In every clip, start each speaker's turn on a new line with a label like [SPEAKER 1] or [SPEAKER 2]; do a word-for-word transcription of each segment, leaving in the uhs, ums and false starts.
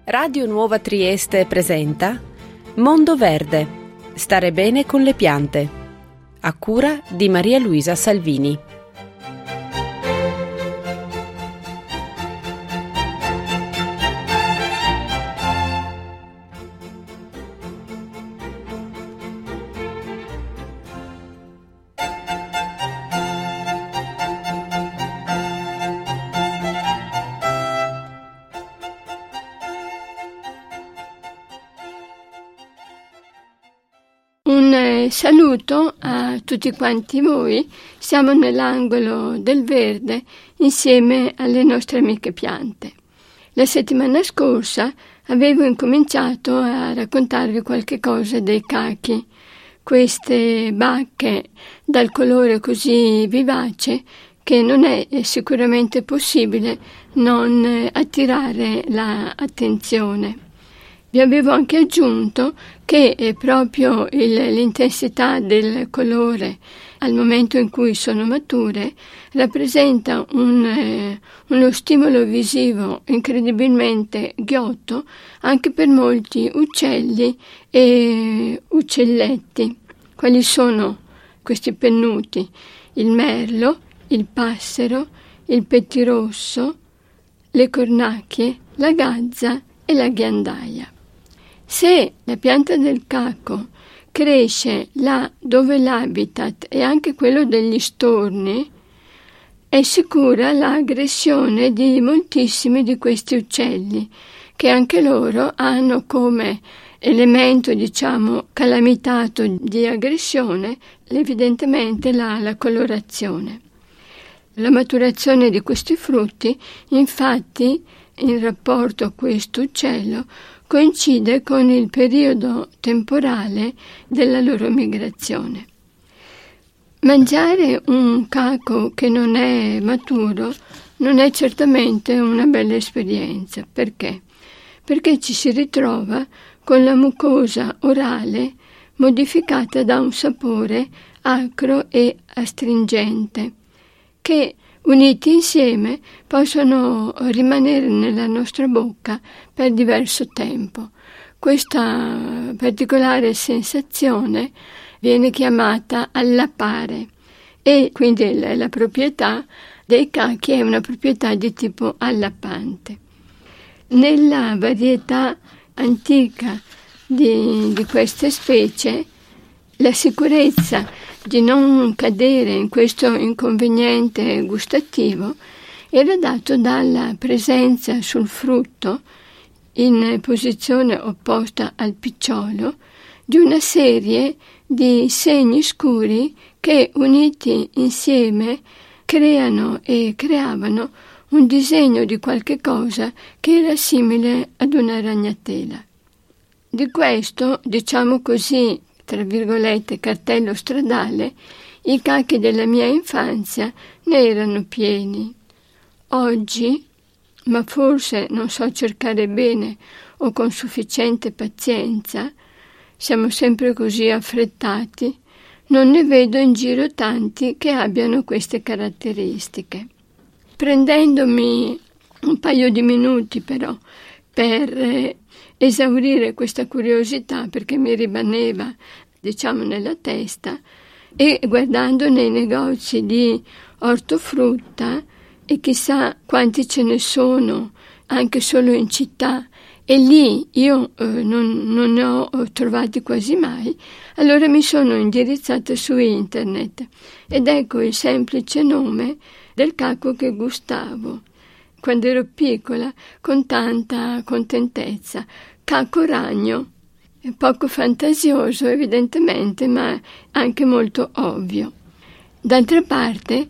[SPEAKER 1] Radio Nuova Trieste presenta Mondo Verde. Stare bene con le piante. A cura di Maria Luisa Salvini.
[SPEAKER 2] Un saluto a tutti quanti voi. Siamo nell'angolo del verde insieme alle nostre amiche piante. La settimana scorsa avevo incominciato a raccontarvi qualche cosa dei cachi, queste bacche dal colore così vivace che non è sicuramente possibile non attirare l'attenzione. Vi avevo anche aggiunto che è proprio il, l'intensità del colore al momento in cui sono mature rappresenta un, eh, uno stimolo visivo incredibilmente ghiotto anche per molti uccelli e uccelletti. Quali sono questi pennuti? Il merlo, il passero, il pettirosso, le cornacchie, la gazza e la ghiandaia. Se la pianta del caco cresce là dove l'habitat è anche quello degli storni, è sicura l'aggressione di moltissimi di questi uccelli, che anche loro hanno come elemento, diciamo, calamitato di aggressione, evidentemente la, la colorazione. La maturazione di questi frutti, infatti, in rapporto a questo uccello, coincide con il periodo temporale della loro migrazione. Mangiare un caco che non è maturo non è certamente una bella esperienza. Perché? Perché ci si ritrova con la mucosa orale modificata da un sapore acro e astringente, che uniti insieme possono rimanere nella nostra bocca per diverso tempo. Questa particolare sensazione viene chiamata allappare e quindi la, la proprietà dei cachi è una proprietà di tipo allappante. Nella varietà antica di, di queste specie, la sicurezza di non cadere in questo inconveniente gustativo era dato dalla presenza sul frutto, in posizione opposta al picciolo, di una serie di segni scuri che, uniti insieme, creano e creavano un disegno di qualche cosa che era simile ad una ragnatela. Di questo, diciamo così, tra virgolette, cartello stradale, i cachi della mia infanzia ne erano pieni. Oggi, ma forse non so cercare bene o con sufficiente pazienza, siamo sempre così affrettati, non ne vedo in giro tanti che abbiano queste caratteristiche. Prendendomi un paio di minuti però per eh, esaurire questa curiosità, perché mi rimaneva, diciamo, nella testa, e guardando nei negozi di ortofrutta, e chissà quanti ce ne sono anche solo in città, e lì io eh, non, non ne ho trovati quasi mai, allora mi sono indirizzata su internet ed ecco il semplice nome del caco che gustavo quando ero piccola con tanta contentezza: caco ragno. È poco fantasioso evidentemente, ma anche molto ovvio. D'altra parte,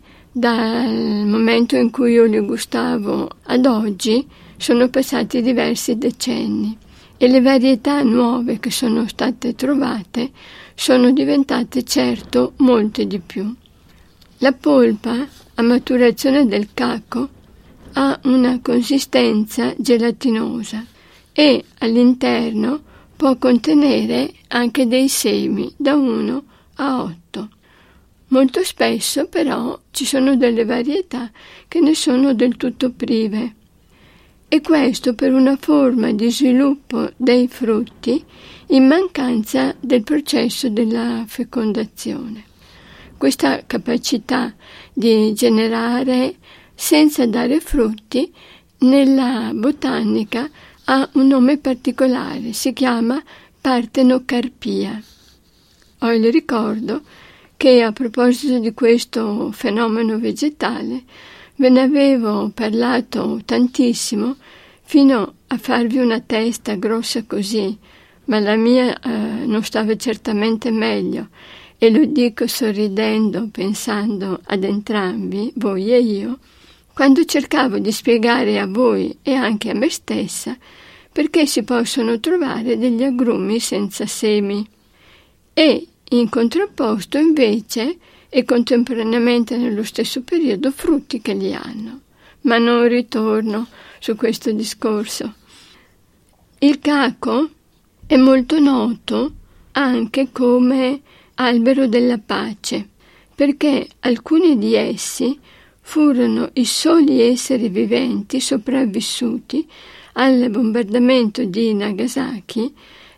[SPEAKER 2] dal momento in cui io li gustavo ad oggi sono passati diversi decenni e le varietà nuove che sono state trovate sono diventate certo molte di più. La polpa a maturazione del caco ha una consistenza gelatinosa e all'interno può contenere anche dei semi da uno a otto. Molto spesso però ci sono delle varietà che ne sono del tutto prive. e questo per una forma di sviluppo dei frutti in mancanza del processo della fecondazione. Questa capacità di generare senza dare frutti nella botanica ha un nome particolare, si chiama partenocarpia. Ho il ricordo che a proposito di questo fenomeno vegetale ve ne avevo parlato tantissimo fino a farvi una testa grossa così, ma la mia eh, non stava certamente meglio, e lo dico sorridendo, pensando ad entrambi, voi e io, quando cercavo di spiegare a voi e anche a me stessa perché si possono trovare degli agrumi senza semi e in contrapposto invece e contemporaneamente nello stesso periodo frutti che li hanno. Ma non ritorno su questo discorso. Il caco è molto noto anche come albero della pace, perché alcuni di essi furono i soli esseri viventi sopravvissuti al bombardamento di Nagasaki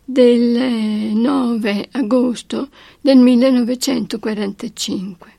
[SPEAKER 2] del nove agosto del millenovecentoquarantacinque.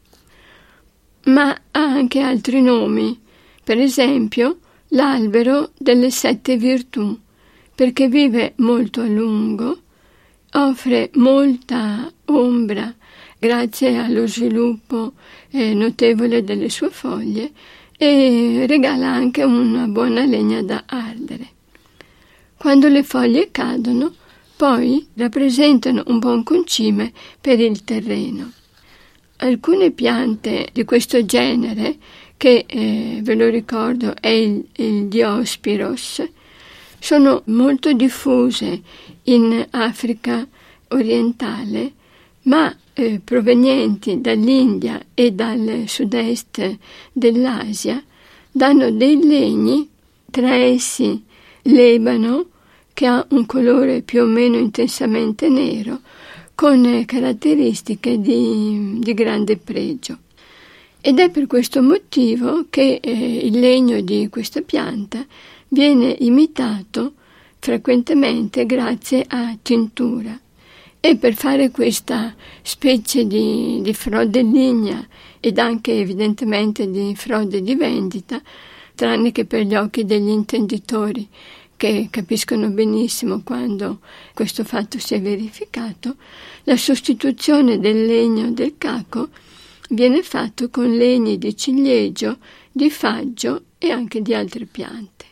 [SPEAKER 2] Ma ha anche altri nomi, per esempio l'albero delle sette virtù, perché vive molto a lungo, offre molta ombra grazie allo sviluppo eh, notevole delle sue foglie e regala anche una buona legna da ardere. Quando le foglie cadono, poi rappresentano un buon concime per il terreno. Alcune piante di questo genere, che eh, ve lo ricordo è il, il Diospyros, sono molto diffuse in Africa orientale, ma eh, provenienti dall'India e dal sud-est dell'Asia, danno dei legni, tra essi l'ebano, che ha un colore più o meno intensamente nero, con caratteristiche di, di grande pregio. Ed è per questo motivo che eh, il legno di questa pianta viene imitato frequentemente grazie a tintura. E per fare questa specie di, di frode lignea ed anche evidentemente di frode di vendita, tranne che per gli occhi degli intenditori, che capiscono benissimo quando questo fatto si è verificato, la sostituzione del legno del caco viene fatto con legni di ciliegio, di faggio e anche di altre piante.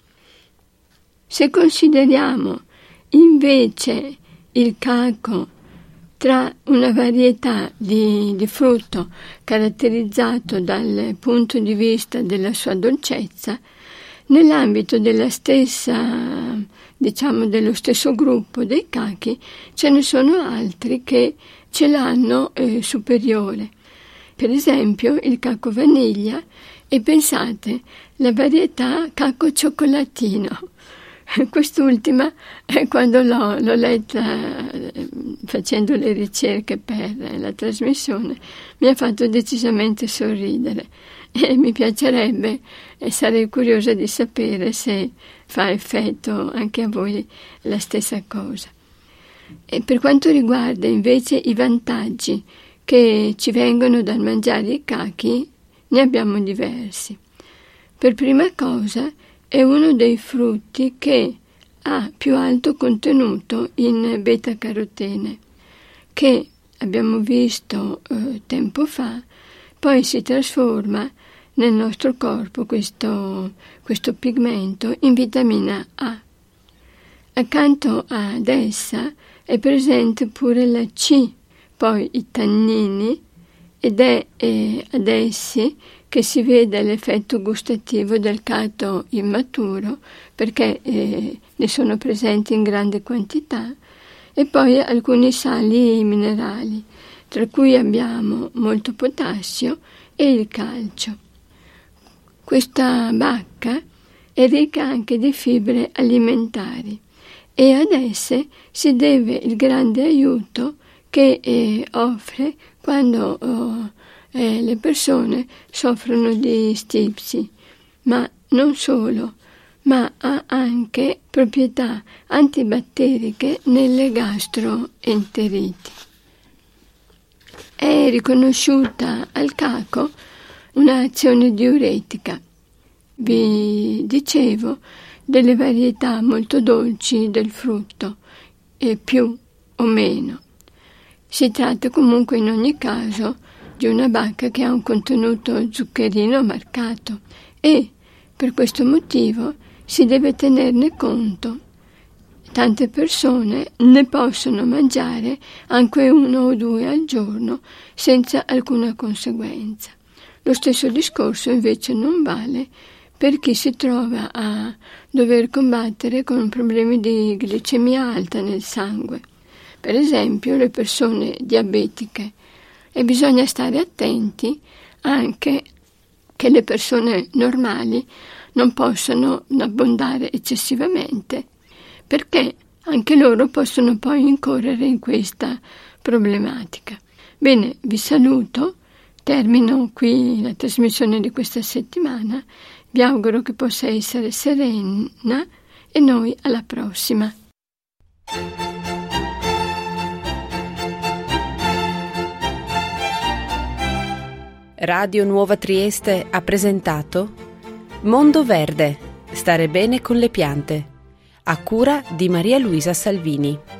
[SPEAKER 2] Se consideriamo invece il caco tra una varietà di, di frutto caratterizzato dal punto di vista della sua dolcezza, nell'ambito della stessa, diciamo, dello stesso gruppo dei cachi, ce ne sono altri che ce l'hanno eh, superiore. Per esempio il caco vaniglia e pensate, la varietà caco cioccolatino. Quest'ultima, eh, quando l'ho, l'ho letta eh, facendo le ricerche per la trasmissione, mi ha fatto decisamente sorridere. E mi piacerebbe e sarei curiosa di sapere se fa effetto anche a voi la stessa cosa. E per quanto riguarda invece i vantaggi che ci vengono dal mangiare i cachi, ne abbiamo diversi. Per prima cosa è uno dei frutti che ha più alto contenuto in beta-carotene, che abbiamo visto eh, tempo fa, poi si trasforma nel nostro corpo questo, questo pigmento in vitamina A. Accanto ad essa è presente pure la C, poi i tannini, ed è eh, ad essi che si vede l'effetto gustativo del cato immaturo, perché eh, ne sono presenti in grande quantità, e poi alcuni sali minerali, tra cui abbiamo molto potassio e il calcio. Questa bacca è ricca anche di fibre alimentari e ad esse si deve il grande aiuto che eh, offre quando oh, eh, le persone soffrono di stipsi, ma non solo, ma ha anche proprietà antibatteriche nelle gastroenteriti. È riconosciuta al caco un'azione diuretica. Vi dicevo delle varietà molto dolci del frutto, e più o meno. Si tratta comunque in ogni caso di una bacca che ha un contenuto zuccherino marcato e, per questo motivo, si deve tenerne conto. Tante persone ne possono mangiare anche uno o due al giorno senza alcuna conseguenza. Lo stesso discorso invece non vale per chi si trova a dover combattere con problemi di glicemia alta nel sangue, per esempio le persone diabetiche, e bisogna stare attenti anche che le persone normali non possano abbondare eccessivamente, perché anche loro possono poi incorrere in questa problematica. Bene, vi saluto, termino qui la trasmissione di questa settimana, vi auguro che possa essere serena e noi alla prossima.
[SPEAKER 1] Radio Nuova Trieste ha presentato Mondo Verde, stare bene con le piante, a cura di Maria Luisa Salvini.